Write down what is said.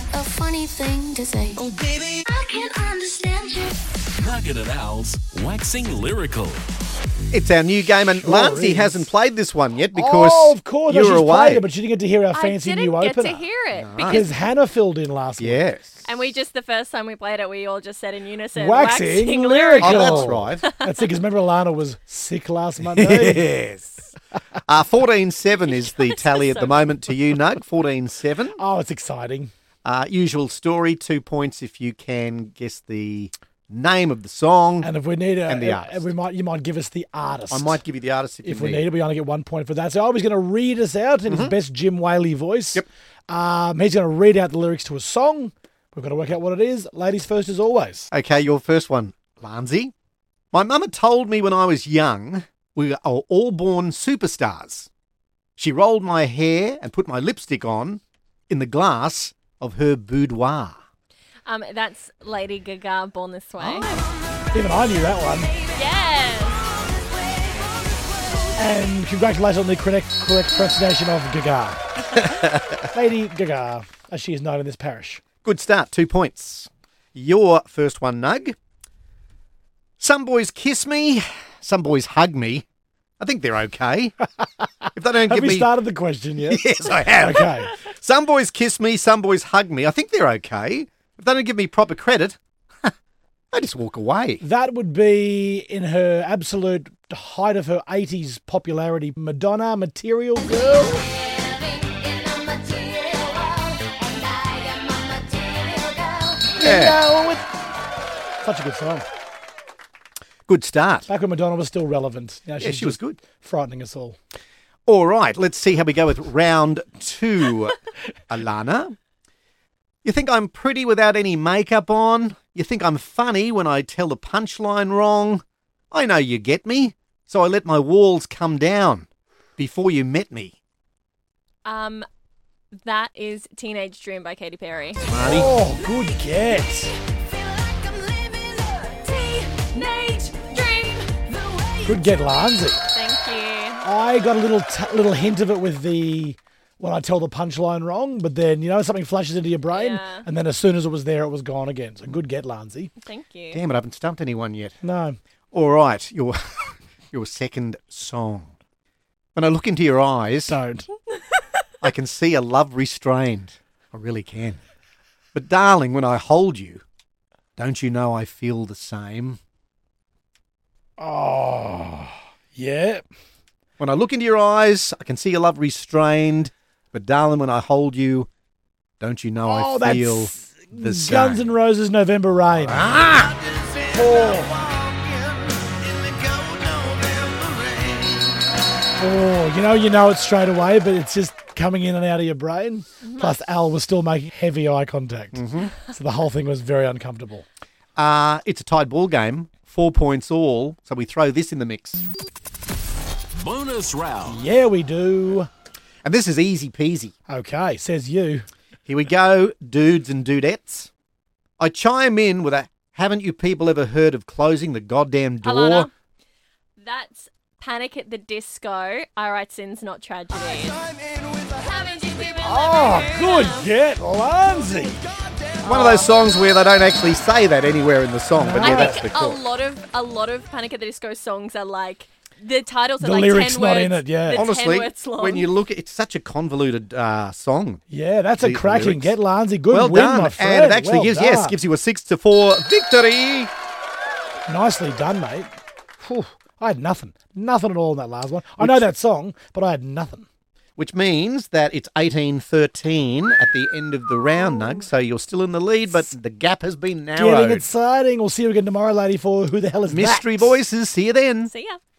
a funny thing to say. Oh, baby, I can't understand you. Nugget and Al's Waxing Lyrical. It's our new game, and Lancy is. hasn't played this one yet because of course. you were She's away. played it, but she didn't get to hear our I fancy didn't new get opener. to hear it Because Hannah filled in last week. Yes. and the first time we played it, we all just said in unison, Waxing lyrical. Oh, that's right. That's it, because remember Alana was sick last Monday? Yes. 14-7 is the tally at the moment to you, Nug. 14-7. Oh, it's exciting. Usual story, 2 points if you can guess the name of the song. And if we need And the artist. you might give us the artist. I might give you the artist if If you we need. need it, we only get 1 point for that. So I was going to read us out in his best Jim Whaley voice. Yep. He's going to read out the lyrics to a song. We've got to work out what it is. Ladies first as always. Okay, your first one, Lancy. My mama told me when I was young we are all born superstars. She rolled my hair and put my lipstick on in the glass of her boudoir. That's Lady Gaga, Born This Way. Even I knew that one. Yes. And congratulations on the correct pronunciation of Gaga. Lady Gaga, as she is known in this parish. Good start, 2 points. Your first one, Nug. Some boys kiss me, some boys hug me. I think they're okay. If they don't Have give you me... started the question yet? Yes, I have. Okay. Some boys kiss me, some boys hug me. I think they're okay. If they don't give me proper credit, I just walk away. That would be in her absolute height of her 80s popularity, Madonna, Material Girl. Yeah. Such a good song. Good start. Back when Madonna was still relevant. You know, Yeah, she's she was just good. Frightening us all. All right, let's see how we go with round 2, Alana. You think I'm pretty without any makeup on? You think I'm funny when I tell the punchline wrong? I know you get me, so I let my walls come down before you met me. That is Teenage Dream by Katy Perry. Marty? Oh, good guess. Teenage Dream. Good get, Lancy. Thank you. I got a little hint of it with the when I tell the punchline wrong, but then, something flashes into your brain, Yeah. and then as soon as it was there, it was gone again. So good get, Lancy. Thank you. Damn it, I haven't stumped anyone yet. No. All right, your second song. When I look into your eyes, Don't. I can see a love restrained. I really can. But darling, when I hold you, don't you know I feel the same? Oh, yeah. When I look into your eyes, I can see a love restrained. But darling, when I hold you, don't you know Oh, I feel that's the same? Guns N' Roses, November Rain. Oh, you know it straight away, but it's just coming in and out of your brain. Plus, Al was still making heavy eye contact. So the whole thing was very uncomfortable. It's a tied ball game, 4 points all. So we throw this in the mix. Bonus round. Yeah, we do. And this is easy peasy. Okay, says you. Here we go, dudes and dudettes. I chime in with a, haven't you people ever heard of closing the goddamn door? Alana, that's Panic at the Disco. I Write Sins, Not Tragedies. Oh, good get, Lancy. One of those songs where they don't actually say that anywhere in the song, but yeah, I that's the think core. a lot of Panic at the Disco songs are like the titles are The like lyrics 10 not words. in it, yeah. they're 10 Honestly, words long. when you look, it's such a convoluted song. Yeah, that's a The cracking lyrics. get, Lancy. Good Well win, done, my friend. and it actually Well gives done. gives you a 6-4 victory. Nicely done, mate. Whew, I had nothing. Nothing at all in that last one. I know that song, but I had nothing. Which means that it's 18-13 at the end of the round, Nug. So you're still in the lead, but the gap has been narrowed. Getting exciting. We'll see you again tomorrow, lady, for Who the Hell is That? Mystery Voices. See you then. See ya.